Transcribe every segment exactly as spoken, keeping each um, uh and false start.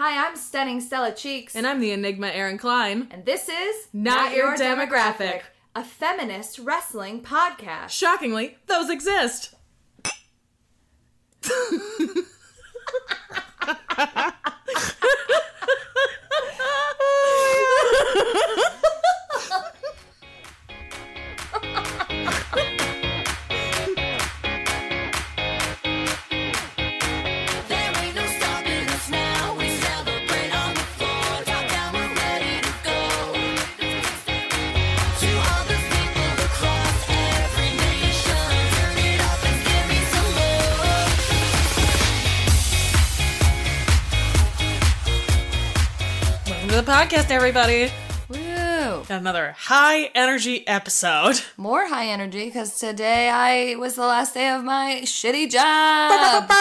Hi, I'm Stunning Stella Cheeks. And I'm the Enigma Erin Klein. And this is Not, Not Your, Your Demographic. Demographic, a feminist wrestling podcast. Shockingly, those exist. The podcast, everybody. Woo! Got another high energy episode. More high energy because today I was the last day of my shitty job.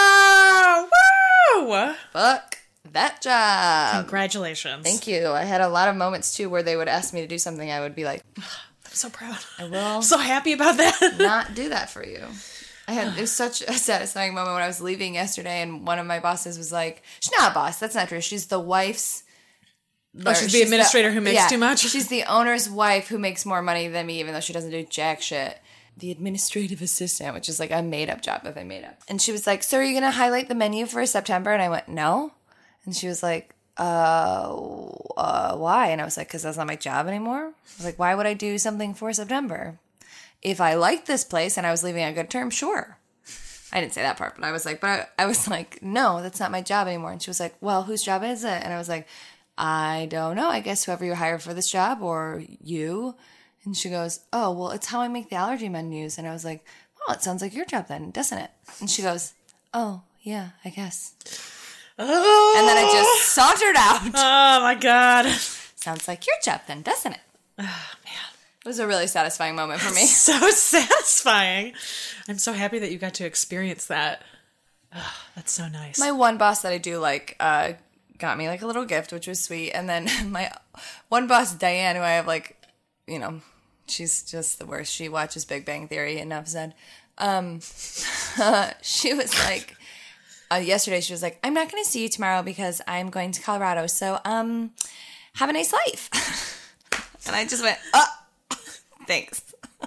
Woo! Fuck that job. Congratulations. Thank you. I had a lot of moments too where they would ask me to do something. I would be like, I'm so proud. I will. I'm so happy about that. Not do that for you. I had it was such a satisfying moment when I was leaving yesterday, and one of my bosses was like, "She's not a boss. That's not true. She's the wife's." Oh, she's the administrator the, who makes yeah, too much? She's the owner's wife who makes more money than me, even though she doesn't do jack shit. The administrative assistant, which is like a made-up job that I made up. And she was like, so are you going to highlight the menu for September? And I went, no. And she was like, uh, uh why? And I was like, because that's not my job anymore. I was like, why would I do something for September? If I liked this place and I was leaving on good terms, sure. I didn't say that part, but I was like, but I, I was like, no, that's not my job anymore. And she was like, well, whose job is it? And I was like, I don't know. I guess whoever you hire for this job or you. And she goes, oh, well, it's how I make the allergy menus. And I was like, well, it sounds like your job then, doesn't it? And she goes, oh, yeah, I guess. Oh. And then I just sauntered out. Oh, my God. Sounds like your job then, doesn't it? Oh, man. It was a really satisfying moment for me. So satisfying. I'm so happy that you got to experience that. Oh, that's so nice. My one boss that I do like, uh, got me like a little gift, which was sweet. And then my one boss, Diane, who I have like, you know, she's just the worst. She watches Big Bang Theory, enough said. Um, she was like, uh, yesterday she was like, I'm not going to see you tomorrow because I'm going to Colorado. So, um, have a nice life. And I just went, oh, thanks.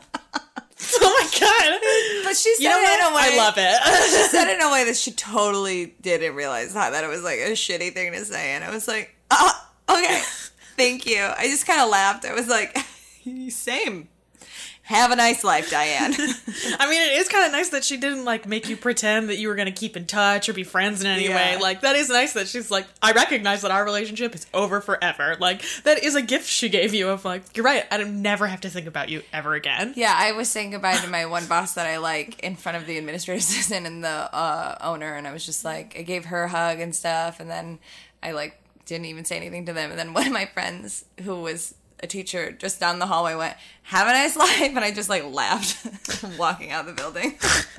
Oh my God. But she said you know it in a way. I love it. She said it in a way that she totally didn't realize how that it was like a shitty thing to say. And I was like, oh, okay. Thank you. I just kind of laughed. I was like, same. Have a nice life, Diane. I mean, it is kind of nice that she didn't, like, make you pretend that you were going to keep in touch or be friends in any yeah. way. Like, that is nice that she's like, I recognize that our relationship is over forever. Like, that is a gift she gave you of, like, you're right, I don't never have to think about you ever again. Yeah, I was saying goodbye to my one boss that I like in front of the administrative assistant and the uh, owner, and I was just like, I gave her a hug and stuff, and then I, like, didn't even say anything to them. And then one of my friends who was a teacher just down the hallway went, have a nice life, and I just like laughed walking out of the building.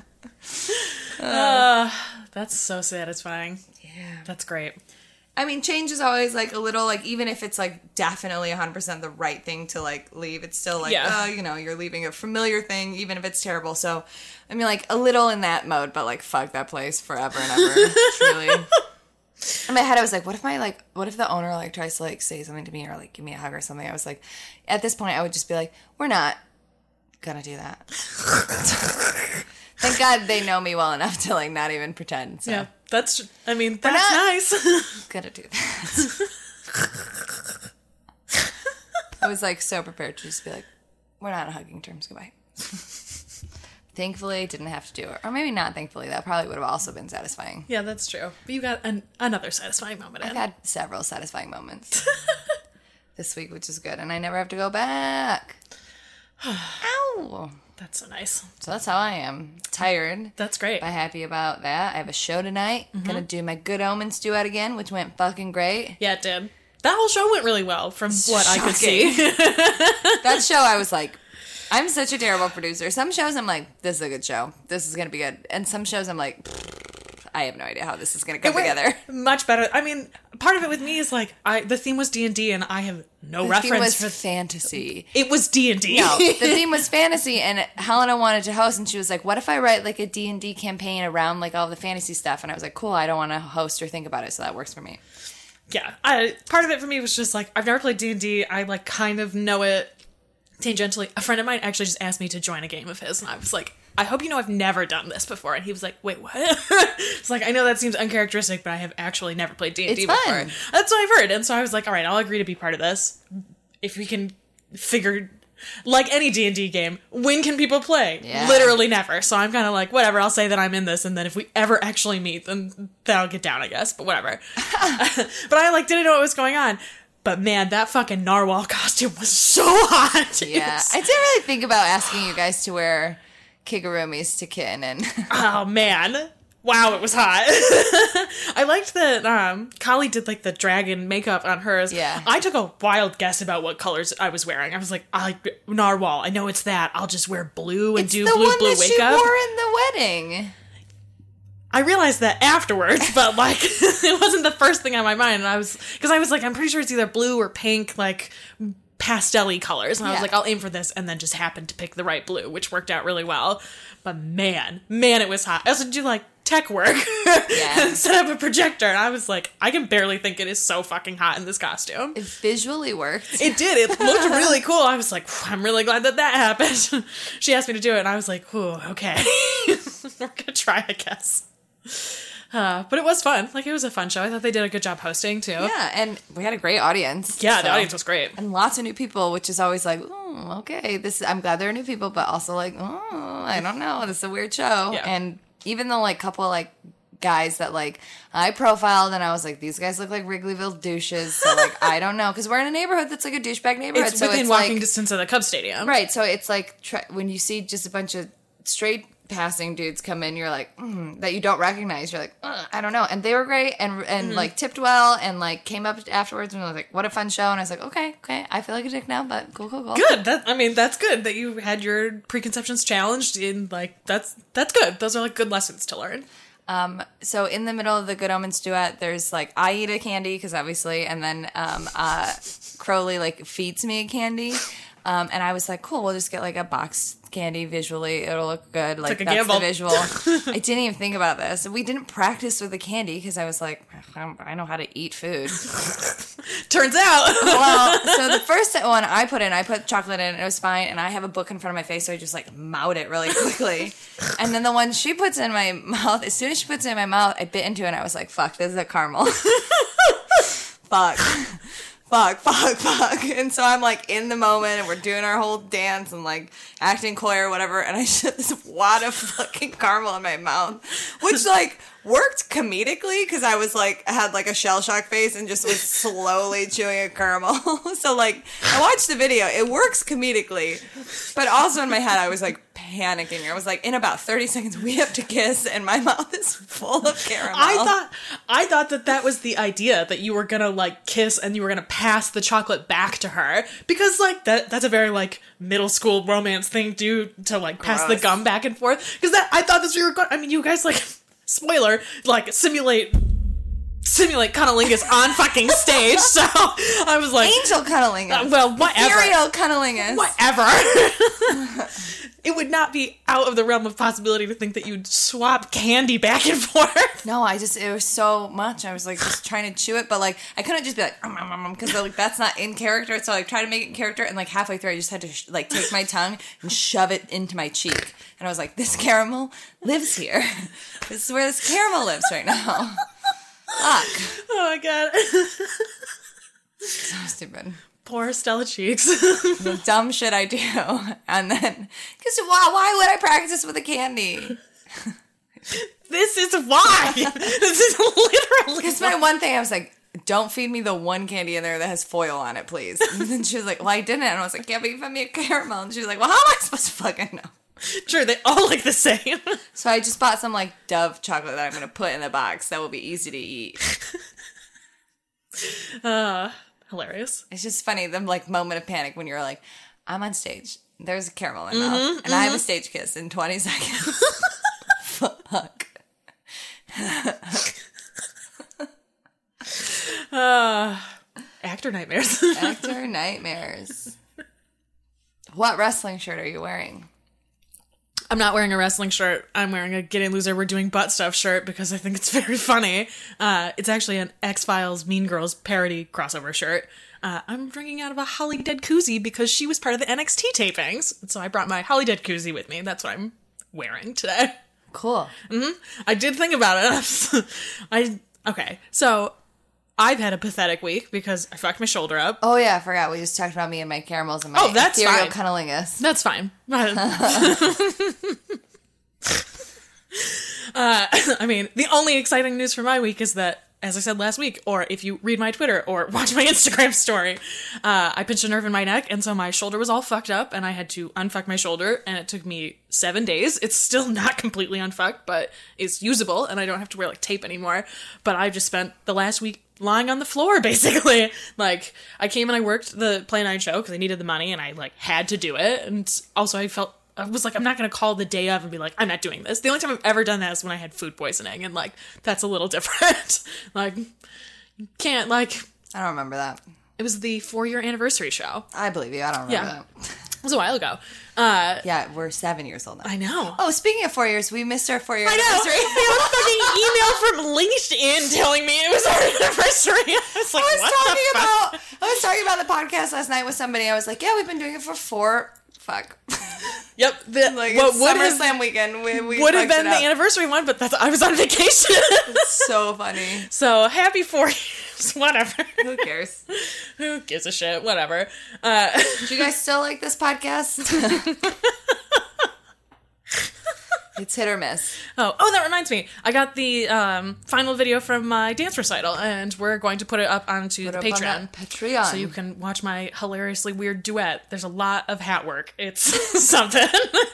uh, uh, that's so satisfying. Yeah. That's great. I mean, change is always like a little like, even if it's like definitely one hundred percent the right thing to like leave, it's still like, yeah. oh, you know, you're leaving a familiar thing, even if it's terrible. So, I mean, like a little in that mode, but like fuck that place forever and ever. Truly. In my head, I was like, what if my, like, what if the owner, like, tries to, like, say something to me or, like, give me a hug or something? I was like, at this point, I would just be like, we're not gonna do that. Thank God they know me well enough to, like, not even pretend. So. Yeah, that's, I mean, that's not nice. Gonna do that. I was, like, so prepared to just be like, we're not on hugging terms, goodbye. Thankfully, didn't have to do it. Or maybe not thankfully. That probably would have also been satisfying. Yeah, that's true. But you got an, another satisfying moment in. I've had several satisfying moments this week, which is good. And I never have to go back. Ow! That's so nice. So that's how I am. Tired. That's great. But happy about that. I have a show tonight. Mm-hmm. Gonna do my Good Omens duet again, which went fucking great. Yeah, it did. That whole show went really well from what Shocking. I could see. That show, I was like, I'm such a terrible producer. Some shows I'm like, this is a good show. This is going to be good. And some shows I'm like, I have no idea how this is going to come together. Much better. I mean, part of it with me is like, I the theme was D and D, and I have no the reference theme was for fantasy. It was D and D. No, the theme was fantasy, and Helena wanted to host, and she was like, "What if I write like a D and D campaign around like all the fantasy stuff?" And I was like, "Cool. I don't want to host or think about it, so that works for me." yeah, I, part of it for me was just like, I've never played D and D. I like kind of know it tangentially. A friend of mine actually just asked me to join a game of his, and I was like, I hope you know I've never done this before. And he was like, wait, what? It's like, I know that seems uncharacteristic, but I have actually never played D and D It's before. fun. That's what I've heard. And so I was like, all right, I'll agree to be part of this. If we can figure, like any D and D game, when can people play? Yeah. Literally never. So I'm kind of like, whatever, I'll say that I'm in this, and then if we ever actually meet, then that'll get down, I guess, but whatever. But I like didn't know what was going on. But man, that fucking narwhal costume was so hot. Yeah. I didn't really think about asking you guys to wear kigurumis to kin, and Oh man. Wow, it was hot. I liked that um, Kali did like the dragon makeup on hers. Yeah. I took a wild guess about what colors I was wearing. I was like, I like narwhal. I know it's that. I'll just wear blue and it's do the blue one blue that wake she up. wore in the wedding. I realized that afterwards, but like it wasn't the first thing on my mind. And I was because I was like, I'm pretty sure it's either blue or pink, like pastel-y colors. And I was Yeah. like, I'll aim for this, and then just happened to pick the right blue, which worked out really well. But man, man, it was hot. I also do like tech work Yeah. and set up a projector, and I was like, I can barely think it is so fucking hot in this costume. It visually worked. It did. It looked really cool. I was like, I'm really glad that that happened. She asked me to do it, and I was like, ooh, okay. We're gonna try, I guess. Uh, but it was fun. Like, it was a fun show. I thought they did a good job hosting, too. Yeah, and we had a great audience. Yeah, the so- audience was great. and lots of new people, which is always like, oh, okay, this. I'm glad there are new people, but also like, oh, I don't know, this is a weird show. Yeah. And even though like couple like guys that like I profiled, and I was like, these guys look like Wrigleyville douches, so like I don't know, because we're in a neighborhood that's like a douchebag neighborhood, It's so within it's walking like distance of the Cubs Stadium. right. So it's like tr- when you see just a bunch of straight passing dudes come in, you're like mm, that you don't recognize. You're like, Ugh, I don't know. And they were great, and and Mm-hmm. like tipped well, and like came up afterwards and was like, what a fun show. And I was like, okay, okay, I feel like a dick now, but cool, cool, cool. Good. That I mean, that's good that you had your preconceptions challenged. In like that's that's good. Those are like good lessons to learn. Um, so in the middle of the Good Omens duet, there's like I eat a candy because obviously, and then um, uh, Crowley like feeds me a candy, um, and I was like, cool, we'll just get like a box candy visually, it'll look good. Like, like a that's gamble. the visual. I didn't even think about this. We didn't practice with the candy because I was like, I know how to eat food. Turns out. Well, so the first one I put in, I put chocolate in, and it was fine, and I have a book in front of my face, so I just like mouth it really quickly. And then the one she puts in my mouth, as soon as she puts it in my mouth, I bit into it, and I was like, fuck, this is a caramel. Fuck. Fuck, fuck, fuck. And so I'm like in the moment, and we're doing our whole dance and like acting coy or whatever, and I shit this wad of fucking caramel in my mouth, which like worked comedically because I was like, I had like a shell shock face and just was slowly chewing a caramel. So like, I watched the video, it works comedically, but also in my head, I was like panicking. I was like, in about thirty seconds, we have to kiss, and my mouth is full of caramel. I thought I thought that that was the idea, that you were gonna like kiss and you were gonna pass the chocolate back to her, because like that that's a very like middle school romance thing to do, to like pass the Gross. gum back and forth. Because that I thought this we were going. I mean, you guys like spoiler like simulate simulate cunnilingus on fucking stage. So I was like, Angel cunnilingus. Uh, well, whatever. Ethereal cunnilingus. whatever. It would not be out of the realm of possibility to think that you'd swap candy back and forth. No, I just, it was so much. I was like just trying to chew it, but like I couldn't just be like, because like that's not in character. So I like, tried to make it in character, and like halfway through, I just had to sh- like take my tongue and shove it into my cheek. And I was like, this caramel lives here. This is where this caramel lives right now. Fuck. Oh my god. So stupid. Poor Stella Cheeks. The dumb shit I do. And then, because why, why would I practice with a candy? This is why. This is literally Because my one thing, I was like, don't feed me the one candy in there that has foil on it, please. And then she was like, well, I didn't. And I was like, yeah, but you fed me a caramel. And she was like, well, how am I supposed to fucking know? Sure, they all look the same. So I just bought some like Dove chocolate that I'm going to put in the box that will be easy to eat. Uh, hilarious. It's just funny, the like moment of panic when you're like, I'm on stage. There's a caramel in my mouth. And mm-hmm. I have a stage kiss in twenty seconds. Fuck. uh, actor nightmares. Actor nightmares. What wrestling shirt are you wearing? I'm not wearing a wrestling shirt. I'm wearing a Getting Loser, We're Doing Butt Stuff shirt because I think it's very funny. Uh, it's actually an X-Files Mean Girls parody crossover shirt. Uh, I'm drinking out of a Holly Dead koozie because she was part of the N X T tapings. And so I brought my Holly Dead koozie with me. That's what I'm wearing today. Cool. Mm-hmm. I did think about it. I Okay, so I've had a pathetic week because I fucked my shoulder up. Oh, yeah, I forgot. We just talked about me and my caramels and my oh, that's ethereal fine. cunnilingus. That's fine. uh, I mean, the only exciting news for my week is that, as I said last week, or if you read my Twitter or watch my Instagram story, uh, I pinched a nerve in my neck, and so my shoulder was all fucked up, and I had to unfuck my shoulder, and it took me seven days. It's still not completely unfucked, but it's usable, and I don't have to wear, like, tape anymore. But I just spent the last week lying on the floor, basically. Like, I came and I worked the Play Nine show, because I needed the money, and I, like, had to do it, and also I felt... I was like, I'm not going to call the day of and be like, I'm not doing this. The only time I've ever done that is when I had food poisoning. And, like, that's a little different. Like, you can't, like... I don't remember that. It was the four-year anniversary show. I believe you. I don't remember Yeah. that. It was a while ago. Uh, Yeah, we're seven years old now. I know. Oh, speaking of four years, we missed our four-year I know. anniversary. I got a fucking email from LinkedIn telling me it was our anniversary. I was like, I was what talking the fuck? about I was talking about the podcast last night with somebody. I was like, yeah, we've been doing it for four... Fuck. Yep. The, Like, what it's would have, SummerSlam weekend. We, we would have fucked been it the up. anniversary one, but that's, I was on vacation. It's so funny. So, happy four years. Whatever. Who cares? Who gives a shit? Whatever. Uh, Do you guys still like this podcast? It's hit or miss. oh, oh, that reminds me. I got the um, final video from my dance recital, and we're going to put it up onto Put the up on Patreon. that Patreon. So you can watch my hilariously weird duet. There's a lot of hat work. It's something.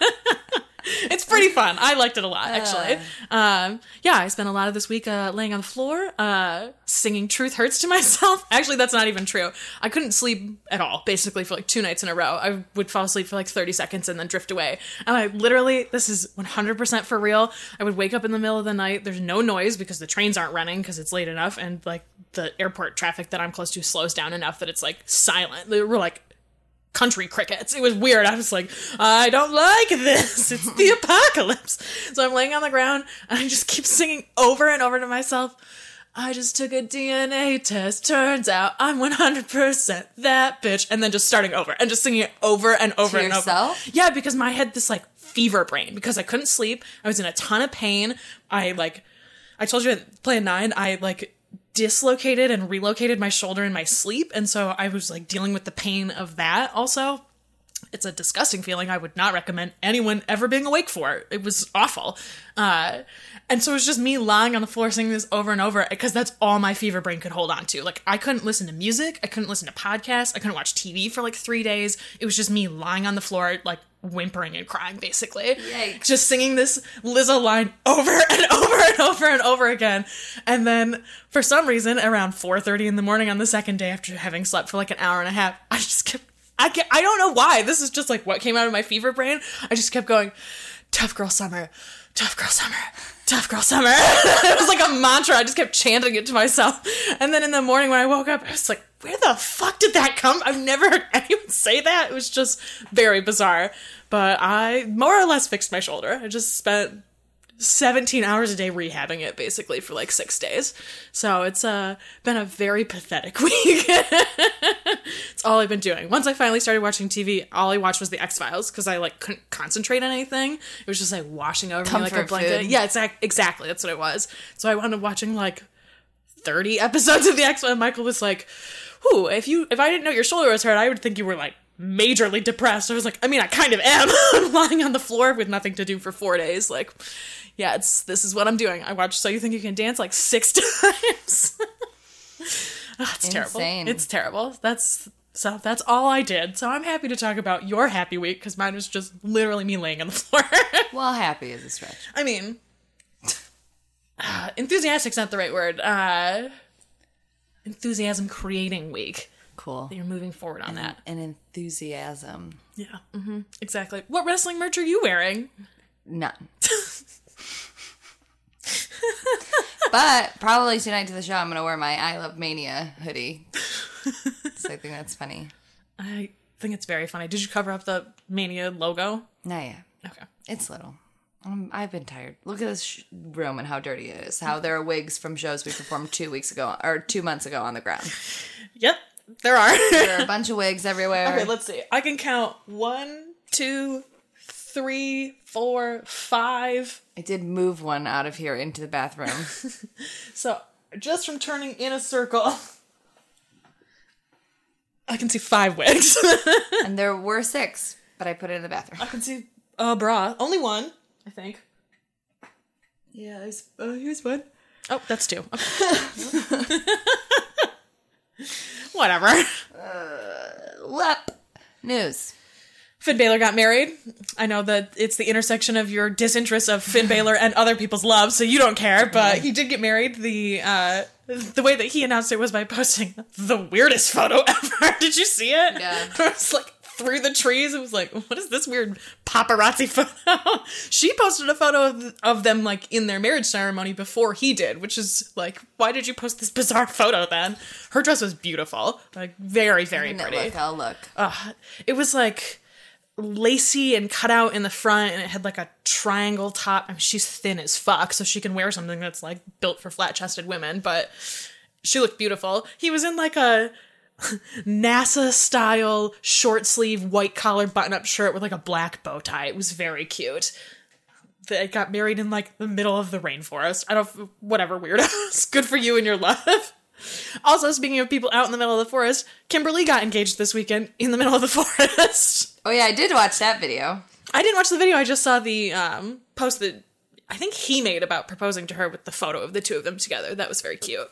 It's pretty fun. I liked it a lot, actually. Um, yeah, I spent a lot of this week uh, laying on the floor, uh, singing Truth Hurts to myself. Actually, that's not even true. I couldn't sleep at all, basically, for like two nights in a row. I would fall asleep for like thirty seconds and then drift away. And I literally, this is one hundred percent for real. I would wake up in the middle of the night. There's no noise because the trains aren't running because it's late enough. And like the airport traffic that I'm close to slows down enough that it's like silent. They were like country crickets. It was weird. I was like, I don't like this. It's the apocalypse. So I'm laying on the ground and I just keep singing over and over to myself. I just took a D N A test. Turns out I'm one hundred percent that bitch. And then just starting over and just singing it over and over To and yourself? over. Yeah, because my head this like fever brain because I couldn't sleep. I was in a ton of pain. I like, I told you at Plan nine, I like dislocated and relocated my shoulder in my sleep. And so I was like dealing with the pain of that also. It's a disgusting feeling I would not recommend anyone ever being awake for. It was awful. Uh, and so it was just me lying on the floor singing this over and over because that's all my fever brain could hold on to. Like I couldn't listen to music. I couldn't listen to podcasts. I couldn't watch T V for like three days. It was just me lying on the floor, like whimpering and crying basically. Yikes. Just singing this Lizzo line over and over and over and over again. And then for some reason around four thirty in the morning on the second day after having slept for like an hour and a half, I just kept I, kept, I don't know why. This is just like what came out of my fever brain. I just kept going, tough girl summer, tough girl summer, tough girl summer. It was like a mantra. I just kept chanting it to myself. And then in the morning when I woke up, I was like, where the fuck did that come? I've never heard anyone say that. It was just very bizarre. But I more or less fixed my shoulder. I just spent seventeen hours a day rehabbing it basically for like six days. So it's uh, been a very pathetic week. It's all I've been doing. Once I finally started watching T V, all I watched was the X-Files because I like couldn't concentrate on anything. It was just like washing over me like a Comfort blanket. food. Yeah, exact, exactly. That's what it was. So I wound up watching like thirty episodes of the X-Files. Michael was like, "Whew, if you if I didn't know your shoulder was hurt, I would think you were like majorly depressed." I was like, I mean, I kind of am. I'm lying on the floor with nothing to do for four days. Like, yeah, it's this is what I'm doing. I watched So You Think You Can Dance like six times. Oh, it's Insane. terrible. It's terrible. That's so that's all I did. So I'm happy to talk about your happy week because mine was just literally me laying on the floor. Well, happy is a stretch. I mean, uh, enthusiastic's not the right word. Uh, enthusiasm creating week. Cool. You're moving forward on that. And enthusiasm. Yeah, mm-hmm, exactly. What wrestling merch are you wearing? None. But probably tonight to the show, I'm going to wear my I Love Mania hoodie. So I think that's funny. I think it's very funny. Did you cover up the Mania logo? Not yet. Okay. It's little. Um, I've been tired. Look at this sh- room and how dirty it is. How there are wigs from shows we performed two weeks ago or two months ago on the ground. Yep, there are. There are a bunch of wigs everywhere. Okay, let's see. I can count one, two, three, four, five. I did move one out of here into the bathroom. So just from turning in a circle, I can see five wigs. And there were six, but I put it in the bathroom. I can see a bra. Only one, I think. Yeah, there's, uh, here's one. Oh, that's two. Okay. Whatever. Uh, Lep. News. Finn Balor got married. I know that it's the intersection of your disinterest of Finn Balor and other people's love, so you don't care, but he did get married. The uh, the way that he announced it was by posting the weirdest photo ever. Did you see it? Yeah. It was like through the trees. It was like, what is this weird paparazzi photo? She posted a photo of, of them like in their marriage ceremony before he did, which is like, why did you post this bizarre photo then? Her dress was beautiful. Like very, very No, pretty. look, I'll look. Uh, it was like lacy and cut out in the front, and it had like a triangle top. I mean, she's thin as fuck, so she can wear something that's like built for flat-chested women, but she looked beautiful. He was in like a NASA style short sleeve white collar button up shirt with like a black bow tie. It was very cute. They got married in like the middle of the rainforest. I don't, whatever, weirdos. Good for you and your love. Also, speaking of people out in the middle of the forest, Kimberly got engaged this weekend in the middle of the forest. Oh yeah, I did watch that video. I didn't watch the video. I just saw the um, post that I think he made about proposing to her with the photo of the two of them together. That was very cute.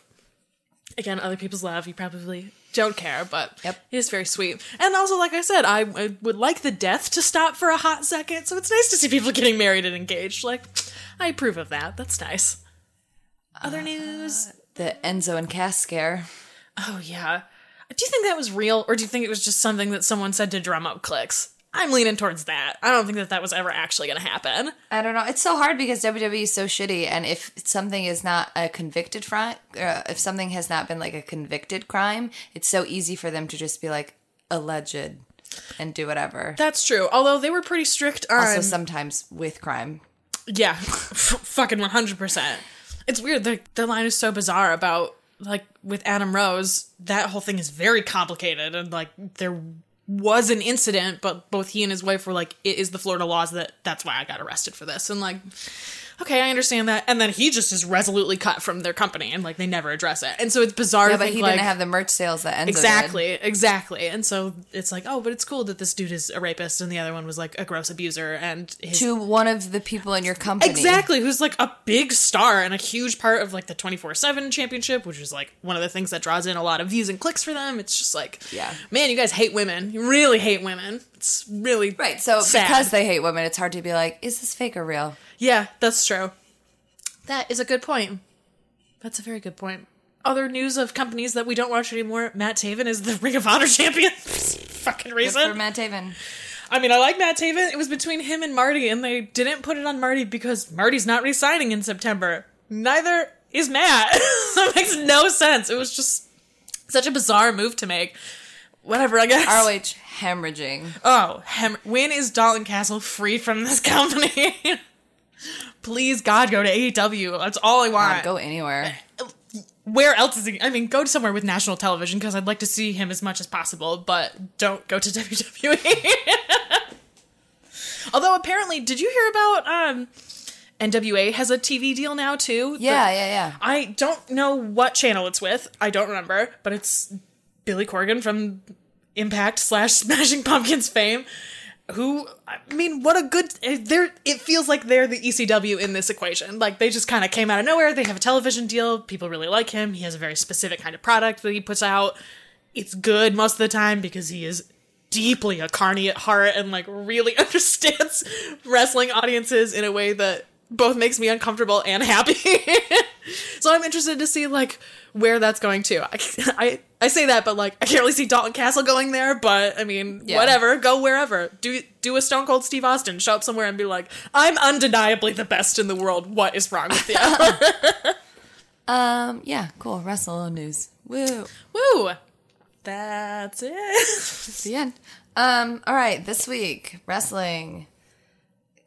Again, other people's love. You probably don't care, but yep. It is very sweet. And also, like I said, I, I would like the death to stop for a hot second, so it's nice to see people getting married and engaged. Like, I approve of that. That's nice. Other uh, news? The Enzo and Cass scare. Oh, yeah. Do you think that was real, or do you think it was just something that someone said to drum up clicks? I'm leaning towards that. I don't think that that was ever actually going to happen. I don't know. It's so hard because W W E is so shitty, and if something is not a convicted crime, uh, if something has not been like a convicted crime, it's so easy for them to just be like alleged and do whatever. That's true. Although they were pretty strict on... Also sometimes with crime. Yeah. F- fucking one hundred percent. It's weird. The, the line is so bizarre about, like, with Adam Rose, that whole thing is very complicated, and, like, there was an incident, but both he and his wife were like, it is the Florida laws that that's why I got arrested for this. And like, okay, I understand that. And then he just is resolutely cut from their company, and like they never address it. And so it's bizarre. Yeah, to but think, he like, didn't have the merch sales that Enzo exactly, did. exactly. And so it's like, oh, but it's cool that this dude is a rapist, and the other one was like a gross abuser, and his... to one of the people in your company, exactly, who's like a big star and a huge part of like the twenty-four seven championship, which is like one of the things that draws in a lot of views and clicks for them. It's just like, yeah, man, you guys hate women. You really hate women. It's really right. So sad. Because they hate women, it's hard to be like, is this fake or real? Yeah, that's true. That is a good point. That's a very good point. Other news of companies that we don't watch anymore, Matt Taven is the Ring of Honor champion. Fucking reason. Good for Matt Taven. I mean, I like Matt Taven. It was between him and Marty, and they didn't put it on Marty because Marty's not re-signing in September. Neither is Matt. That makes no sense. It was just such a bizarre move to make. Whatever, I guess. R O H hemorrhaging. Oh, hem- when is Dalton Castle free from this company? Please, God, go to A E W. That's all I want. God, go anywhere. Where else is he? I mean, go to somewhere with national television because I'd like to see him as much as possible, but don't go to W W E. Although, apparently, did you hear about um, N W A has a T V deal now, too? Yeah, the, yeah, yeah. I don't know what channel it's with. I don't remember, but it's Billy Corgan from Impact slash Smashing Pumpkins fame. Who, I mean, what a good, they're, it feels like they're the E C W in this equation. Like, they just kind of came out of nowhere. They have a television deal. People really like him. He has a very specific kind of product that he puts out. It's good most of the time because he is deeply a carny at heart and, like, really understands wrestling audiences in a way that both makes me uncomfortable and happy. So I'm interested to see, like, where that's going to. I, I I say that, but, like, I can't really see Dalton Castle going there, but, I mean, yeah. Whatever. Go wherever. Do do a Stone Cold Steve Austin. Show up somewhere and be like, I'm undeniably the best in the world. What is wrong with you? um, yeah, cool. Wrestle news. Woo. Woo. That's it. The end. Um, all right, this week, wrestling.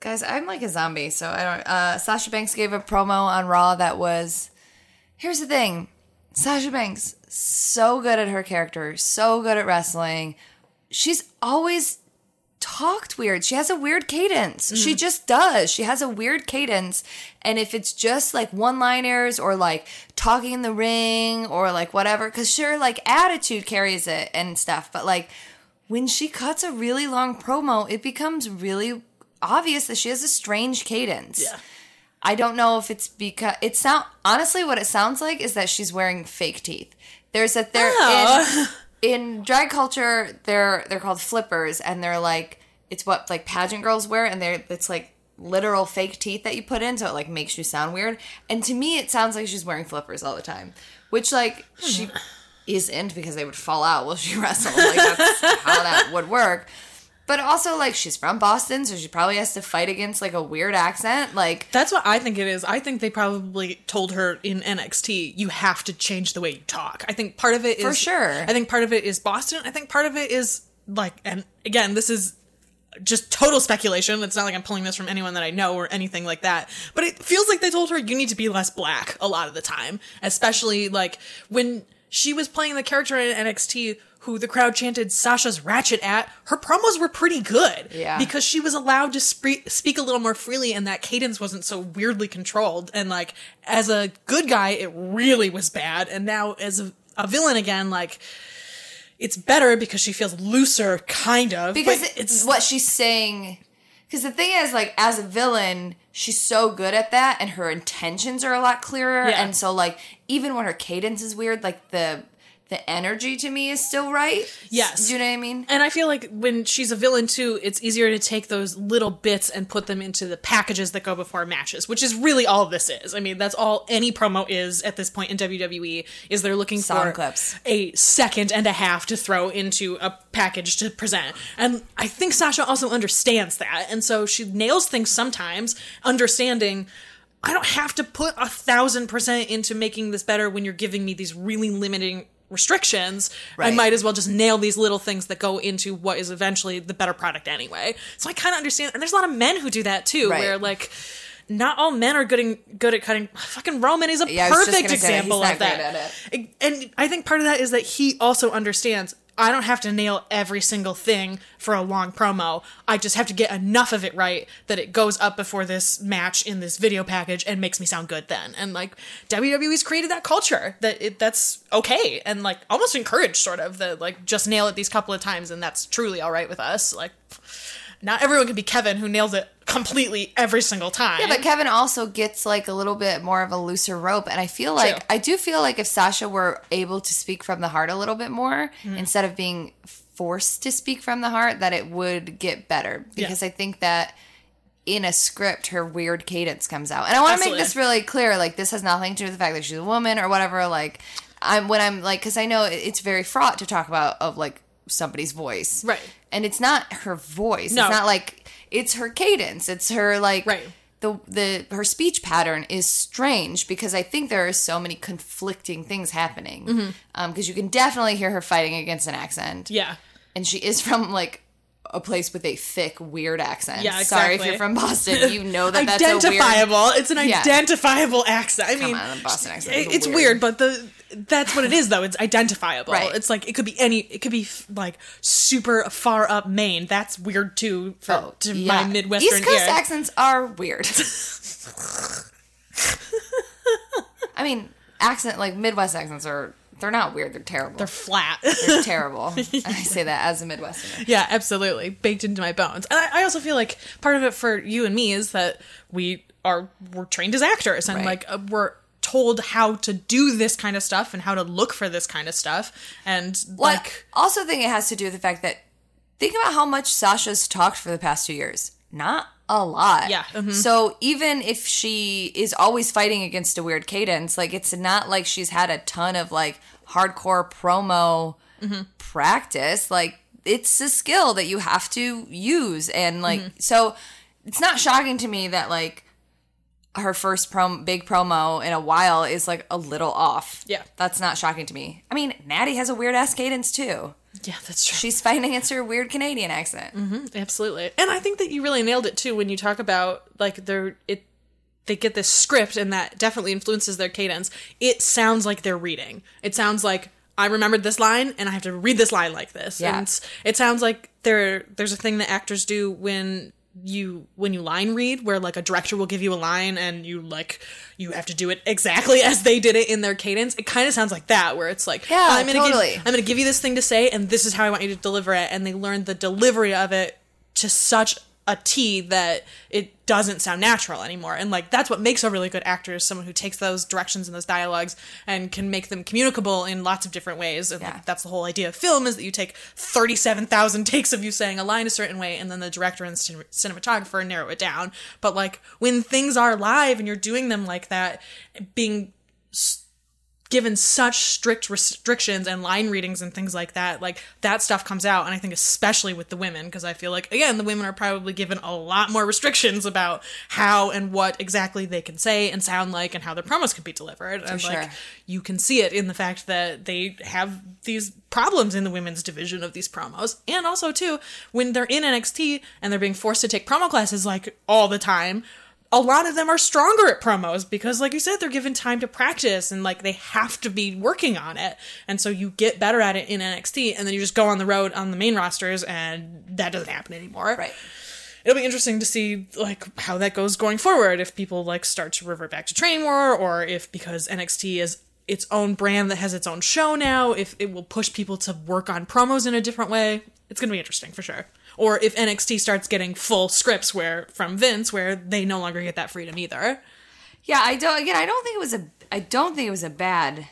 Guys, I'm like a zombie, so I don't... Uh, Sasha Banks gave a promo on Raw that was... Here's the thing. Sasha Banks, so good at her character, so good at wrestling. She's always talked weird. She has a weird cadence. Mm. She just does. She has a weird cadence. And if it's just like one-liners or like talking in the ring or like whatever, because sure, like attitude carries it and stuff, but like when she cuts a really long promo, it becomes really obvious that she has a strange cadence. Yeah. I don't know if it's because it sound honestly what it sounds like is that she's wearing fake teeth. There's a there oh. in, in drag culture they're they're called flippers, and they're like it's what like pageant girls wear, and they're it's like literal fake teeth that you put in, so it like makes you sound weird. And to me, it sounds like she's wearing flippers all the time, which like she isn't because they would fall out while she wrestled. Like that's how that would work. But also, like, she's from Boston, so she probably has to fight against, like, a weird accent. Like, that's what I think it is. I think they probably told her in N X T, you have to change the way you talk. I think part of it is... For sure. I think part of it is Boston. I think part of it is, like, and again, this is just total speculation. It's not like I'm pulling this from anyone that I know or anything like that. But it feels like they told her you need to be less black a lot of the time. Especially, like, when she was playing the character in N X T who the crowd chanted Sasha's ratchet at, her promos were pretty good. Yeah. Because she was allowed to spe- speak a little more freely, and that cadence wasn't so weirdly controlled. And, like, as a good guy, it really was bad. And now, as a, a villain again, like, it's better because she feels looser, kind of. Because but it's what she's saying... Because the thing is, like, as a villain, she's so good at that, and her intentions are a lot clearer. Yeah. And so, like, even when her cadence is weird, like, the... the energy to me is still right. Yes. Do you know what I mean? And I feel like when she's a villain too, it's easier to take those little bits and put them into the packages that go before matches, which is really all this is. I mean, that's all any promo is at this point in W W E, is they're looking Song for clips. a second and a half to throw into a package to present. And I think Sasha also understands that. And so she nails things sometimes, understanding I don't have to put a thousand percent into making this better when you're giving me these really limiting restrictions. Right. I might as well just nail these little things that go into what is eventually the better product anyway. So I kind of understand. And there's a lot of men who do that too, right. where like not all men are good, in, good at cutting. Fucking Roman is a yeah, perfect example that. of that. And I think part of that is that he also understands I don't have to nail every single thing for a long promo. I just have to get enough of it right that it goes up before this match in this video package and makes me sound good then. And like W W E's created that culture that it, that's okay and like almost encouraged sort of that like just nail it these couple of times and that's truly all right with us. Like not everyone can be Kevin who nails it completely every single time. Yeah, but Kevin also gets like a little bit more of a looser rope. And I feel like, True. I do feel like if Sasha were able to speak from the heart a little bit more, mm-hmm. instead of being forced to speak from the heart, that it would get better. Because yeah. I think that in a script, her weird cadence comes out. And I want to make this really clear. Like, this has nothing to do with the fact that she's a woman or whatever. Like, I'm when I'm like, because I know it's very fraught to talk about of like somebody's voice. Right. And it's not her voice. No. It's not like, it's her cadence. It's her like, right. the the her speech pattern is strange because I think there are so many conflicting things happening. Because mm-hmm. um, you can definitely hear her fighting against an accent. Yeah. And she is from like a place with a thick, weird accent. Yeah, exactly. Sorry if you're from Boston. You know that that's a weird... Identifiable. It's an yeah. identifiable accent. I Come mean, on, Boston accent it, it's weird. weird, but the that's what it is, though. It's identifiable. Right. It's like, it could be any... It could be, like, super far up Maine. That's weird, too, for oh, to yeah. my Midwestern East Coast ear. accents are weird. I mean, accent... Like, Midwest accents are... They're not weird. They're terrible. They're flat. They're terrible. And I say that as a Midwesterner. Yeah, absolutely. Baked into my bones. And I, I also feel like part of it for you and me is that we are... We're trained as actors. And, right. like, uh, we're... told how to do this kind of stuff and how to look for this kind of stuff and well, like I also think it has to do with the fact that think about how much Sasha's talked for the past two years. Not a lot. Yeah. Mm-hmm. So even if she is always fighting against a weird cadence, like it's not like she's had a ton of like hardcore promo mm-hmm. practice. Like it's a skill that you have to use. And like, mm-hmm. so it's not shocking to me that like her first prom- big promo in a while is like a little off. Yeah. That's not shocking to me. I mean, Natty has a weird ass cadence too. Yeah, that's true. She's fighting against her weird Canadian accent. Mm-hmm, absolutely. And I think that you really nailed it too when you talk about like they're it they get this script and that definitely influences their cadence. It sounds like they're reading. It sounds like I remembered this line and I have to read this line like this. Yeah. And it's, it sounds like there there's a thing that actors do when you when you line read where like a director will give you a line and you like you have to do it exactly as they did it in their cadence. It kind of sounds like that where it's like yeah, I'm gonna totally. give, I'm gonna give you this thing to say and this is how I want you to deliver it, and they learn the delivery of it to such a T that it doesn't sound natural anymore. And like that's what makes a really good actor, is someone who takes those directions and those dialogues and can make them communicable in lots of different ways. And yeah. like, that's the whole idea of film, is that you take thirty-seven thousand takes of you saying a line a certain way and then the director and cin- cinematographer narrow it down. But like when things are live and you're doing them like that, being st- given such strict restrictions and line readings and things like that, like that stuff comes out. And I think especially with the women, because I feel like, again, the women are probably given a lot more restrictions about how and what exactly they can say and sound like and how their promos can be delivered. For and sure. like you can see it in the fact that they have these problems in the women's division of these promos. And also too, when they're in N X T and they're being forced to take promo classes like all the time, a lot of them are stronger at promos because, like you said, they're given time to practice and, like, they have to be working on it. And so you get better at it in N X T, and then you just go on the road on the main rosters, and that doesn't happen anymore. Right. It'll be interesting to see, like, how that goes going forward, if people, like, start to revert back to Training War, or if, because N X T is its own brand that has its own show now, if it will push people to work on promos in a different way. It's going to be interesting, for sure. Or if N X T starts getting full scripts where from Vince, where they no longer get that freedom either. Yeah, I don't. Again, I don't think it was a. I don't think it was a bad.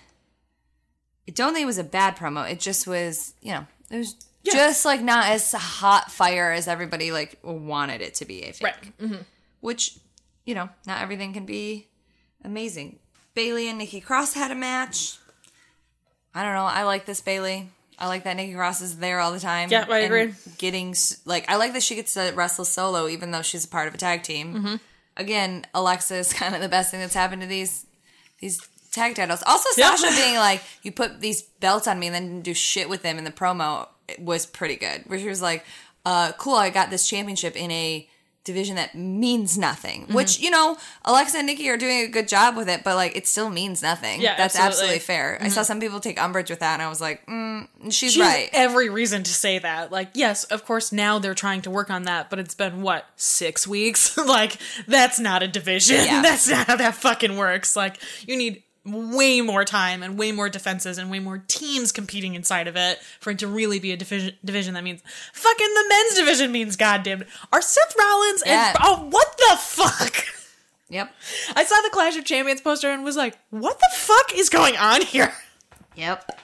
I don't think it was a bad promo. It just was, you know, it was yeah. just like not as hot fire as everybody like wanted it to be. I think. Right. Mm-hmm. Which, you know, not everything can be amazing. Bayley and Nikki Cross had a match. I don't know. I like this Bayley. I like that Nikki Cross is there all the time. Yeah, I agree. Getting, like, I like that she gets to wrestle solo, even though she's a part of a tag team. Mm-hmm. Again, Alexa is kind of the best thing that's happened to these these tag titles. Also, Yeah. Sasha being like, you put these belts on me and then didn't do shit with them in the promo was pretty good. Where she was like, uh, cool, I got this championship in a division that means nothing. Mm-hmm. Which, you know, Alexa and Nikki are doing a good job with it, but like it still means nothing. Yeah, that's absolutely, absolutely fair. Mm-hmm. I saw some people take umbrage with that, and I was like, mm, she's She has right. every reason to say that. Like, yes, of course, now they're trying to work on that, but it's been, what, six weeks? Like, that's not a division. Yeah. That's not how that fucking works. Like, you need way more time and way more defenses and way more teams competing inside of it for it to really be a division division that means fucking the men's division means goddamn. Are Seth Rollins Yeah. and oh what the fuck? Yep. I saw the Clash of Champions poster and was like, what the fuck is going on here? Yep.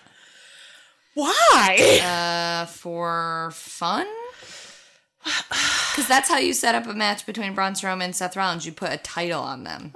Why? Uh, for fun? Because that's how you set up a match between Braun Strowman and Seth Rollins. You put a title on them.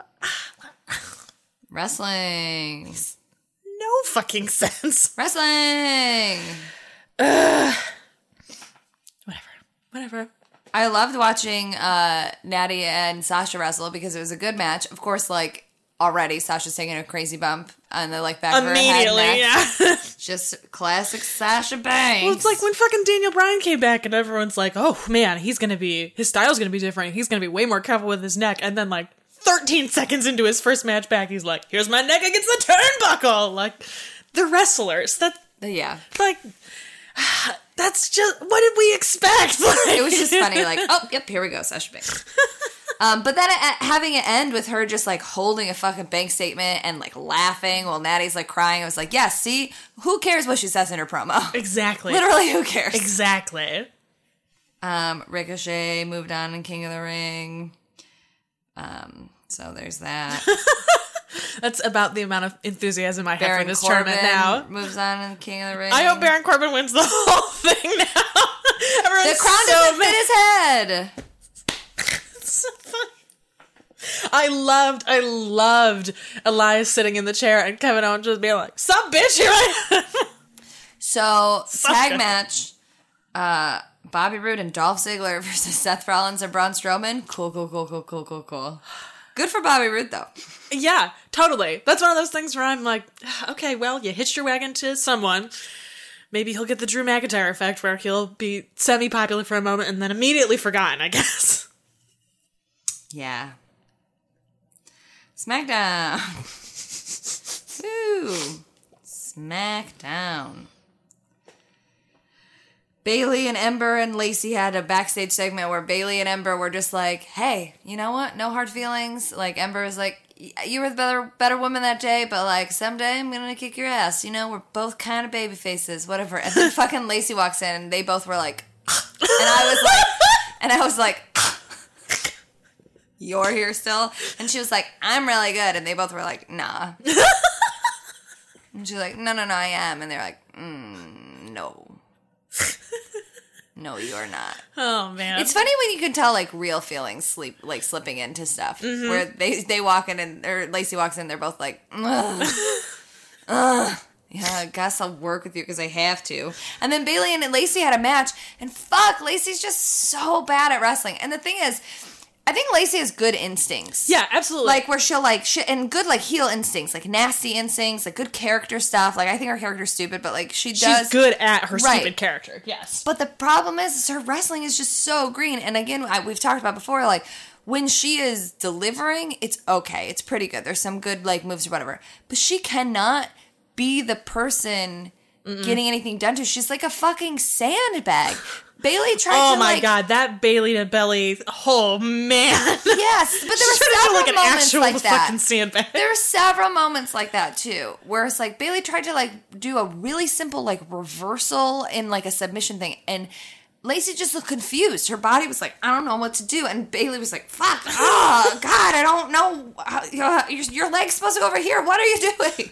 Wrestling. No fucking sense. Wrestling. Uh, whatever. Whatever. I loved watching uh, Natty and Sasha wrestle because it was a good match. Of course, like, already Sasha's taking a crazy bump on the, like, back of her head. Immediately, yeah. Just classic Sasha Banks. Well, it's like when fucking Daniel Bryan came back and everyone's like, oh, man, he's gonna be, his style's gonna be different. He's gonna be way more careful with his neck. And then, like, thirteen seconds into his first match back, he's like, here's my neck against the turnbuckle. Like, the wrestlers. That, Yeah. like, that's just, what did we expect? Like, It was just funny, like, oh, yep, here we go, Sasha Banks. um, but then uh, having it end with her just, like, holding a fucking bank statement and, like, laughing while Natty's, like, crying, I was like, yeah, see? Who cares what she says in her promo? Exactly. Literally, who cares? Exactly. Um, Ricochet moved on in King of the Ring. Um, so there's that. That's about the amount of enthusiasm I have Baron for this Corbin tournament now. moves on in King of the Ring. I hope Baron Corbin wins the whole thing now. Everyone's The crown so doesn't mad. fit his head. So funny. I loved, I loved Elias sitting in the chair and Kevin Owens just being like, "Sup, bitch, here I am." So, So tag good. match, uh, Bobby Roode and Dolph Ziggler versus Seth Rollins and Braun Strowman. Cool, cool, cool, cool, cool, cool, cool. Good for Bobby Roode, though. Yeah, totally. That's one of those things where I'm like, okay, well, you hitched your wagon to someone. maybe he'll get the Drew McIntyre effect where he'll be semi-popular for a moment and then immediately forgotten, I guess. Yeah. SmackDown. Woo. SmackDown. Bayley and Ember and Lacey had a backstage segment where Bayley and Ember were just like, hey, you know what? No hard feelings. Like, Ember was like, you were the better better woman that day, but like, someday I'm gonna kick your ass. You know, we're both kind of baby faces, whatever. And then fucking Lacey walks in and they both were like, and I was like, and I was like, you're here still? And she was like, I'm really good. And they both were like, nah. And she's like, no, no, no, I am. And they're like, mm, no. No, you are not. Oh, man. It's funny when you can tell, like, real feelings sleep, like, slipping into stuff. Mm-hmm. Where they, they walk in and, or Lacey walks in, they're both like, ugh. Ugh. Yeah, I guess I'll work with you because I have to. And then Bayley and Lacey had a match, and fuck, Lacey's just so bad at wrestling. And the thing is, I think Lacey has good instincts. Yeah, absolutely. Like, where she'll, like, shit, and good, like, heel instincts, like, nasty instincts, like, good character stuff. Like, I think her character's stupid, but, like, she does. She's good at her right. stupid character, yes. But the problem is, is her wrestling is just so green. And again, I, we've talked about before, like, when she is delivering, it's okay. It's pretty good. There's some good, like, moves or whatever. But she cannot be the person Mm-mm. getting anything done to her. She's like a fucking sandbag. Bayley tried oh to, my like, god, that Bayley to Belly, oh man. Yes, but there were several like an moments actual like that. Fucking sandbag. There were several moments like that too, where it's like Bayley tried to like do a really simple like reversal in like a submission thing, and Lacey just looked confused. Her body was like, I don't know what to do, and Bayley was like, fuck, oh god, I don't know, uh, your, your leg's supposed to go over here. What are you doing?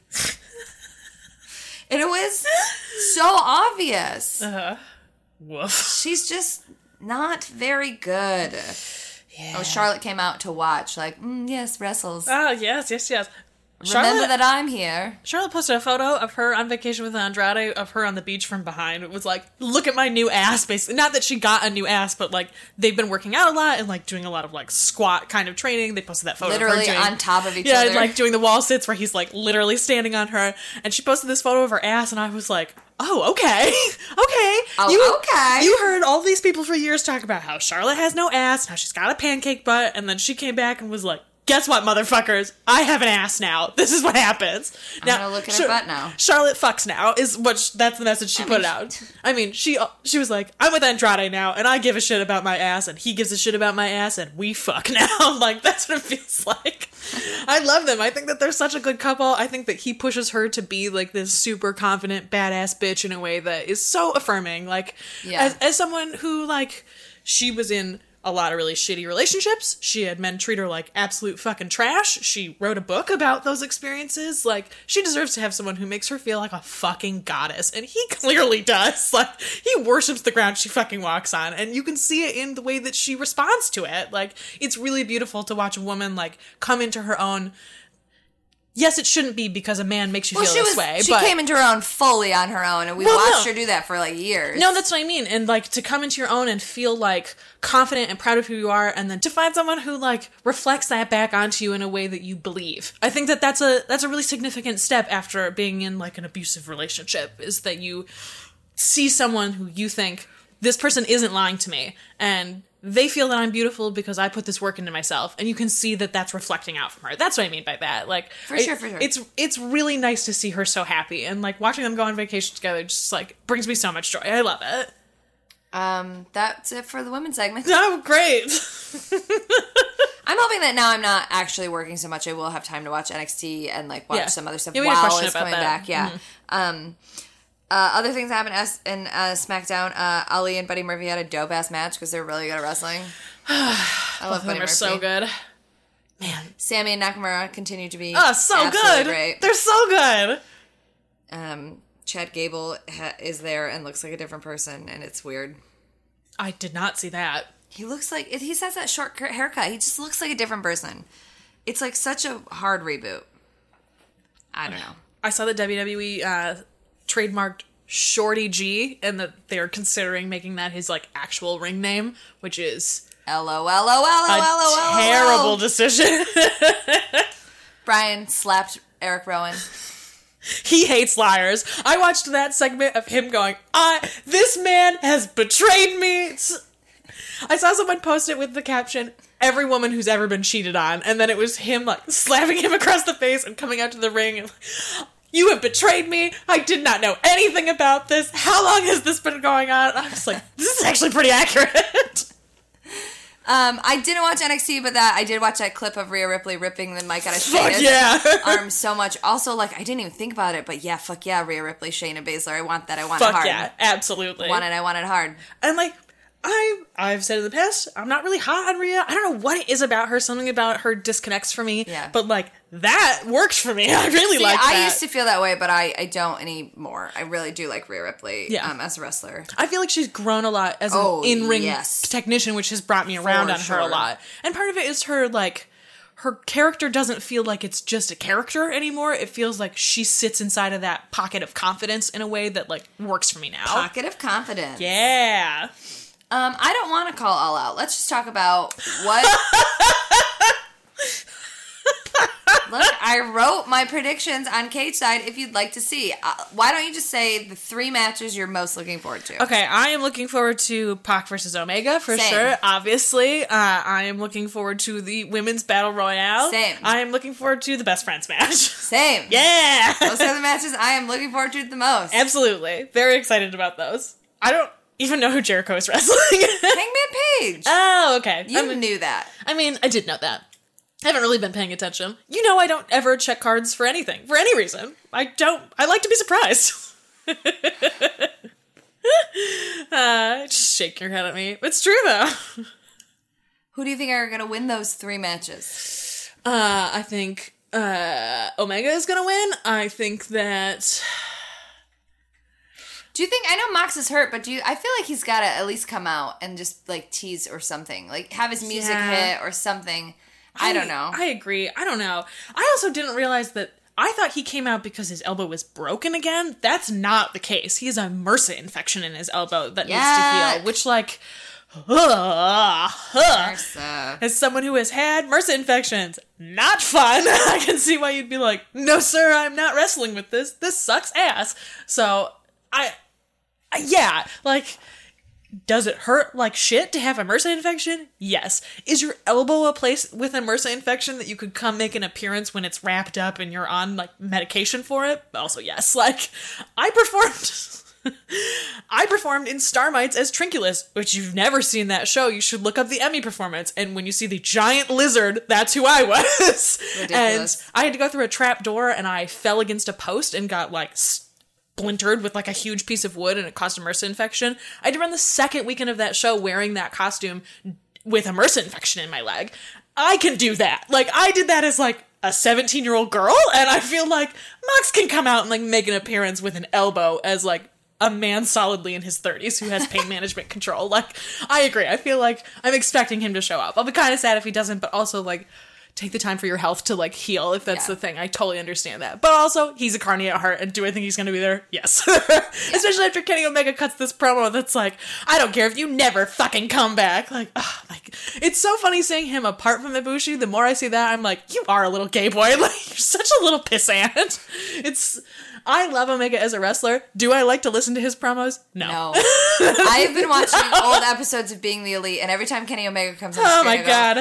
And it was so obvious. Uh-huh. Woof. She's just not very good. Yeah. Oh, Charlotte came out to watch, like, mm, yes, wrestles. Oh, yes, yes, yes. Remember Charlotte, that I'm here. Charlotte posted a photo of her on vacation with Andrade, of her on the beach from behind. It was like, look at my new ass, basically. Not that she got a new ass, but like, they've been working out a lot and like doing a lot of like squat kind of training. They posted that photo literally of her doing, on top of each yeah, other. Yeah, like doing the wall sits where he's like literally standing on her. And she posted this photo of her ass, and I was like, oh, okay. okay. Oh, you, okay. You heard all these people for years talk about how Charlotte has no ass, how she's got a pancake butt, and then she came back and was like, guess what, motherfuckers? I have an ass now. This is what happens. I'm now, gonna look at Char- her butt now. Charlotte fucks now is what. Sh- that's the message she I put mean, out. She- I mean, she she was like, I'm with Andrade now, and I give a shit about my ass, and he gives a shit about my ass, and we fuck now. Like that's what it feels like. I love them. I think that they're such a good couple. I think that he pushes her to be like this super confident badass bitch in a way that is so affirming. Like yeah. as as someone who like she was in a lot of really shitty relationships. She had men treat her like absolute fucking trash. She wrote a book about those experiences. Like, she deserves to have someone who makes her feel like a fucking goddess. And he clearly does. Like, he worships the ground she fucking walks on. And you can see it in the way that she responds to it. Like, it's really beautiful to watch a woman, like, come into her own. Yes, it shouldn't be because a man makes you well, feel she this was, way. She but came into her own fully on her own, and we well, watched no. her do that for like years. No, that's what I mean. And like to come into your own and feel like confident and proud of who you are, and then to find someone who like reflects that back onto you in a way that you believe. I think that that's a that's a really significant step after being in like an abusive relationship, is that you see someone who you think, this person isn't lying to me, and they feel that I'm beautiful because I put this work into myself, and you can see that that's reflecting out from her. That's what I mean by that. Like, for sure, for sure. It's it's really nice to see her so happy, and like watching them go on vacation together just like brings me so much joy. I love it. Um, that's it for the women's segment. Oh, great. I'm hoping that now I'm not actually working so much, I will have time to watch N X T and like watch yeah. some other stuff yeah, while it's coming that. back. Yeah. Mm-hmm. Um. Uh, other things that happened in uh, SmackDown, uh, Ali and Buddy Murphy had a dope-ass match because they're really good at wrestling. I love Buddy Murphy. They're so good. Man. Sammy and Nakamura continue to be oh, so good. Great. They're so good. Um, Chad Gable ha- is there and looks like a different person, and it's weird. I did not see that. He looks like... He has that short haircut. He just looks like a different person. It's like such a hard reboot. I don't know. I saw the W W E... Uh, trademarked Shorty G, and that they're considering making that his like actual ring name, which is L O L O L O L O a terrible decision. Brian slapped Eric Rowan. He hates liars. I watched that segment of him going, I, this man has betrayed me. It's, I saw someone post it with the caption, every woman who's ever been cheated on. And then it was him like slapping him across the face and coming out to the ring and you have betrayed me. I did not know anything about this. How long has this been going on? And I was like, this is actually pretty accurate. Um, I didn't watch N X T, but that I did watch that clip of Rhea Ripley ripping the mic out of Fuck Shayna's yeah. arm so much. Also, like, I didn't even think about it, but yeah, fuck yeah, Rhea Ripley, Shayna Baszler. I want that. I want Fuck it hard. yeah, absolutely. I want it. I want it hard. And like, I, I've said in the past, I'm not really hot on Rhea. I don't know what it is about her. Something about her disconnects for me. Yeah. But like, that works for me. I really See, like I that. used to feel that way, but I, I don't anymore. I really do like Rhea Ripley Yeah. um, as a wrestler. I feel like she's grown a lot as Oh, an in-ring yes. technician, which has brought me around For on her a sure. lot. And part of it is her, like, her character doesn't feel like it's just a character anymore. It feels like she sits inside of that pocket of confidence in a way that, like, works for me now. Pocket of confidence. Yeah. Um, I don't want to call all out. Let's just talk about what... Look, I wrote my predictions on Cage Side if you'd like to see. Uh, why don't you just say the three matches you're most looking forward to? Okay, I am looking forward to Pac versus Omega for Same. sure, obviously. Uh, I am looking forward to the Women's Battle Royale. Same. I am looking forward to the Best Friends match. Same. Yeah! Those are the matches I am looking forward to the most. Absolutely. Very excited about those. I don't even know who Jericho is wrestling. Hangman Page. Oh, okay. You I'm- knew that. I mean, I did know that. I haven't really been paying attention. You know I don't ever check cards for anything, for any reason. I don't, I like to be surprised. uh, just shake your head at me. It's true though. Who do you think are going to win those three matches? Uh, I think, uh, Omega is gonna win. I think that... Do you think, I know Mox is hurt, but do you, I feel like he's got to at least come out and just like tease or something. Like have his music Yeah. hit or something. I, don't know. I agree. I don't know. I also didn't realize that I thought he came out because his elbow was broken again. That's not the case. He has a MRSA infection in his elbow that needs to Yuck. heal, which like, uh, uh, MRSA. as someone who has had MRSA infections, not fun. I can see why you'd be like, no sir, I'm not wrestling with this. This sucks ass. So I, I yeah, like... Does it hurt like shit to have a MRSA infection? Yes. Is your elbow a place with a MRSA infection that you could come make an appearance when it's wrapped up and you're on, like, medication for it? Also, yes. Like, I performed... I performed in Starmites as Trinculus, which you've never seen that show. You should look up the Emmy performance. And when you see the giant lizard, that's who I was. Ridiculous. And I had to go through a trap door and I fell against a post and got, like... St- splintered with like a huge piece of wood and it caused a MRSA infection. I had to run the second weekend of that show wearing that costume with a MRSA infection in my leg. I can do that. Like I did that as like a seventeen year old girl and I feel like Mox can come out and like make an appearance with an elbow as like a man solidly in his thirties who has pain management control. Like I agree. I feel like I'm expecting him to show up. I'll be kind of sad if he doesn't, but also like take the time for your health to, like, heal, if that's Yeah. the thing. I totally understand that. But also, he's a carny at heart, and do I think he's gonna be there? Yes. Yeah. Especially after Kenny Omega cuts this promo that's like, I don't care if you never fucking come back. Like, oh, like, it's so funny seeing him apart from Ibushi. The more I see that, I'm like, you are a little gay boy. Like, you're such a little pissant. It's... I love Omega as a wrestler. Do I like to listen to his promos? No. No. I've been watching old episodes of Being the Elite, and every time Kenny Omega comes on Oh screen, my I go, god.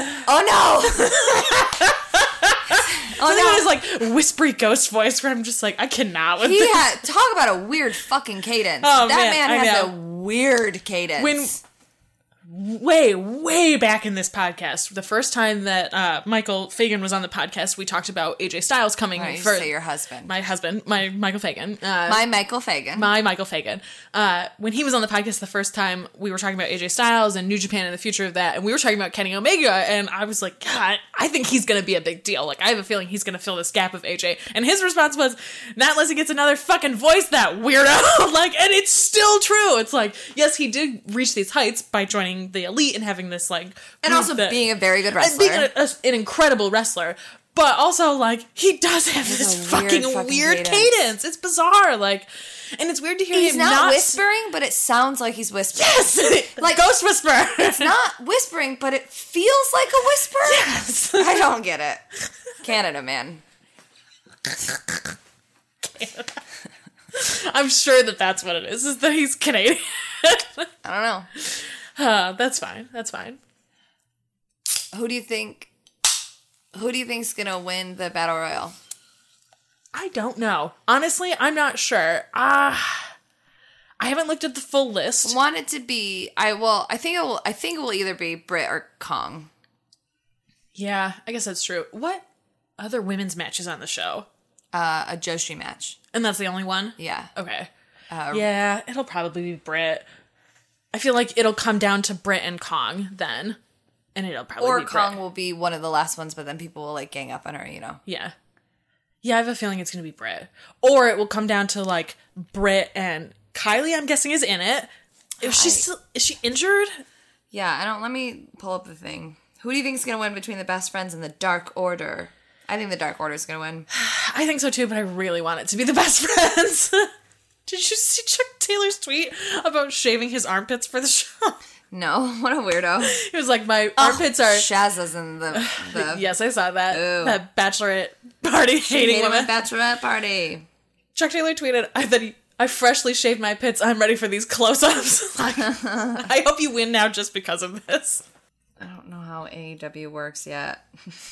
oh no! Oh no. no! His like whispery ghost voice where I'm just like, I cannot with He this. had, talk about a weird fucking cadence. Oh, that man, man, I has know. a weird cadence. When way, way back in this podcast, the first time that uh, Michael Fagan was on the podcast, we talked about A J Styles coming Right, you for say your husband. my husband, my Michael Fagan. Uh, My Michael Fagan. my Michael Fagan. Uh, when he was on the podcast the first time, we were talking about A J Styles and New Japan and the future of that, and we were talking about Kenny Omega, and I was like, God, I think he's gonna be a big deal. Like, I have a feeling he's gonna fill this gap of A J. And his response was, not unless he gets another fucking voice, that weirdo. Like, and it's still true. It's like, yes, he did reach these heights by joining the Elite and having this, like... and group also that- being a very good and wrestler. being a, a, an incredible wrestler. But also, like, he does have He has this a fucking weird weird, fucking cadence. cadence. It's bizarre. Like, and it's weird to hear He's him not, not whispering, but it sounds like he's whispering. Yes! Like- Ghost Whisperer! It's not whispering, but it feels like a whisper. Yes! I don't get it. Canada, man. Canada. I'm sure that that's what it is, is that he's Canadian. I don't know. Uh, that's fine. That's fine. Who do you think, who do you think's going to win the Battle Royal? I don't know. Honestly, I'm not sure. Ah, uh, I haven't looked at the full list. I want it to be, I will, I think it will, I think it will either be Britt or Kong. Yeah, I guess that's true. What other women's matches on the show? Uh, a Joshi match. And that's the only one? Yeah. Okay. Uh, yeah, it'll probably be Britt. I feel like it'll come down to Britt and Kong then. And it'll probably or be Britt. Or Kong will be one of the last ones, but then people will, like, gang up on her, you know? Yeah. Yeah, I have a feeling it's going to be Britt. Or it will come down to, like, Britt and Kylie, I'm guessing, is in it. Is she still, is she injured? Yeah, I don't, let me pull up the thing. Who do you think is going to win between the Best Friends and the Dark Order? I think the Dark Order is going to win. I think so too, but I really want it to be the Best Friends. Did you see Chuck Taylor's tweet about shaving his armpits for the show? No, what a weirdo. He was like, my armpits oh, are... Shazza's in the... the... Yes, I saw that. Ooh. That bachelorette party hating woman. Bachelorette party. Chuck Taylor tweeted I, that he, I freshly shaved my pits. I'm ready for these close-ups. Like, I hope you win now just because of this. I don't know how A E W works yet.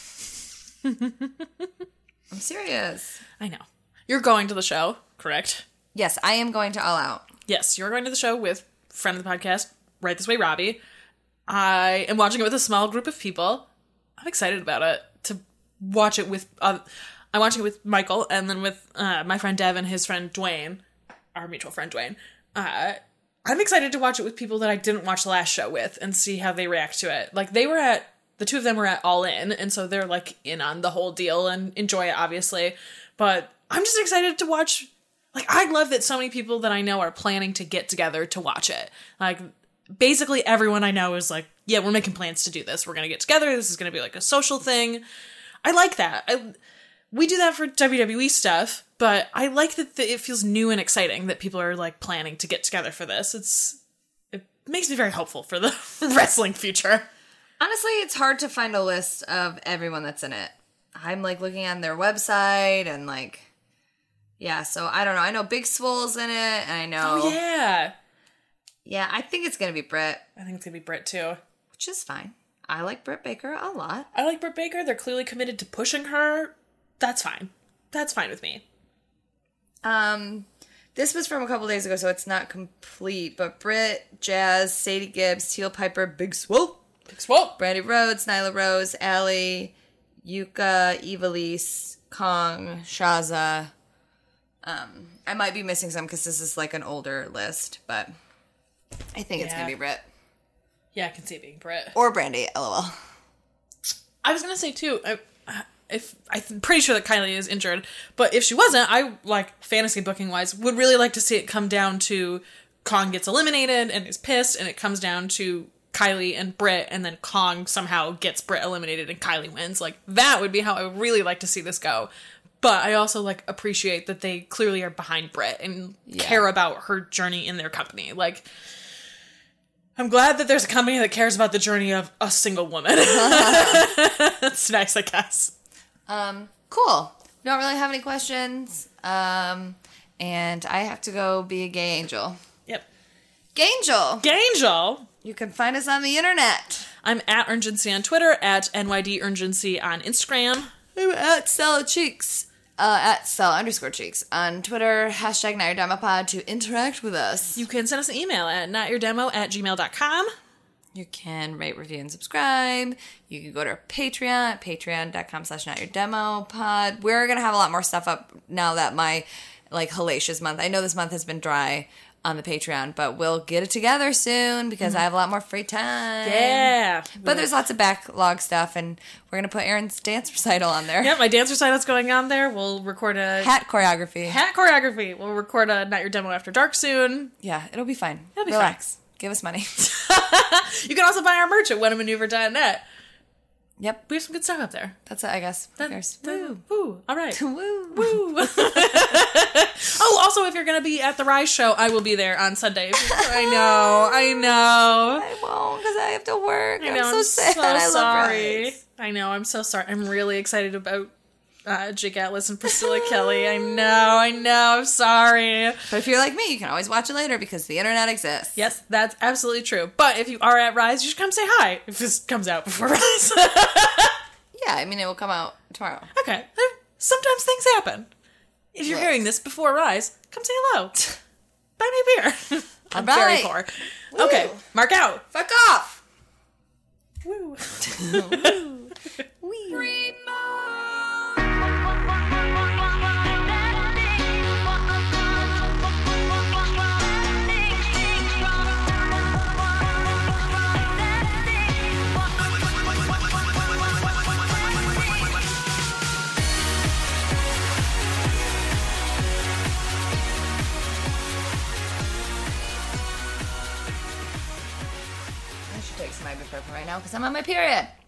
I'm serious. I know. You're going to the show, correct? Yes, I am going to All Out. Yes, you're going to the show with friend of the podcast, Right This Way Robbie. I am watching it with a small group of people. I'm excited about it. To watch it with... Uh, I'm watching it with Michael and then with uh, my friend Dev and his friend Dwayne, our mutual friend Dwayne. Uh, I'm excited to watch it with people that I didn't watch the last show with and see how they react to it. Like, they were at... The two of them were at All In, and so they're, like, in on the whole deal and enjoy it, obviously. But I'm just excited to watch... Like, I love that so many people that I know are planning to get together to watch it. Like, basically everyone I know is like, yeah, we're making plans to do this. We're going to get together. This is going to be, like, a social thing. I like that. I, we do that for W W E stuff, but I like that the, it feels new and exciting that people are, like, planning to get together for this. It's It makes me very hopeful for the wrestling future. Honestly, it's hard to find a list of everyone that's in it. I'm, like, looking on their website and, like, yeah, so I don't know. I know Big Swole's in it, and I know... Oh, yeah. Yeah, I think it's going to be Britt. I think it's going to be Britt, too. Which is fine. I like Britt Baker a lot. I like Britt Baker. They're clearly committed to pushing her. That's fine. That's fine with me. Um, this was from a couple days ago, so it's not complete, but Britt, Jazz, Sadie Gibbs, Teal Piper, Big Swole, Big Swole, Brandy Rhodes, Nyla Rose, Allie, Yuka, Ivelisse, Kong, Shaza. Um, I might be missing some because this is like an older list, but I think it's yeah. gonna be Britt. Yeah, I can see it being Britt or Brandy. LOL. I was gonna say too. I, if I'm pretty sure that Kylie is injured, but if she wasn't, I like fantasy booking wise would really like to see it come down to Kong gets eliminated and is pissed, and it comes down to Kylie and Britt, and then Kong somehow gets Britt eliminated and Kylie wins. Like, that would be how I would really like to see this go. But I also, like, appreciate that they clearly are behind Britt and yeah. care about her journey in their company. Like, I'm glad that there's a company that cares about the journey of a single woman. That's nice, I guess. Um, cool. Don't really have any questions. Um, and I have to go be a gay angel. Yep. Gangel. Gangel. You can find us on the internet. I'm at Urgency on Twitter, at N Y D Urgency on Instagram. I'm at Stella Cheeks. Uh, at Stella underscore Cheeks on Twitter. Hashtag Not Your Demo Pod to interact with us. You can send us an email at notyourdemo at gmail dot com. You can rate, review, and subscribe. You can go to our Patreon at patreon.com slash notyourdemopod. We're going to have a lot more stuff up now that my, like, hellacious month. I know this month has been dry on the Patreon, but we'll get it together soon because mm-hmm. I have a lot more free time. Yeah. But there's lots of backlog stuff, and we're going to put Erin's dance recital on there. Yep, my dance recital's going on there. We'll record a... Hat choreography. Hat choreography. We'll record a Not Your Demo After Dark soon. Yeah, it'll be fine. It'll be Relax. fine. Give us money. You can also buy our merch at when a maneuver dot net. Yep. We have some good stuff up there. That's it, I guess. Who cares? Woo. Woo. All right. Woo. Woo. Oh, also, if you're going to be at the Rise show, I will be there on Sunday. I know. I know. I won't because I have to work. I know. I'm so I'm sad. so I love sorry. Rise. I know. I'm so sorry. I'm really excited about Uh, Jake Atlas and Priscilla Kelly. I know, I know, I'm sorry. But if you're like me, you can always watch it later because the internet exists. Yes, that's absolutely true. But if you are at Rise, you should come say hi if this comes out before Rise. Yeah, I mean, it will come out tomorrow. Okay. Sometimes things happen. If you're Yes. hearing this before Rise, come say hello. Buy me a beer. I'm Bye. very poor. Woo. Okay, mark out. Fuck off! Woo. Wee. I should take some ibuprofen right now because I'm on my period.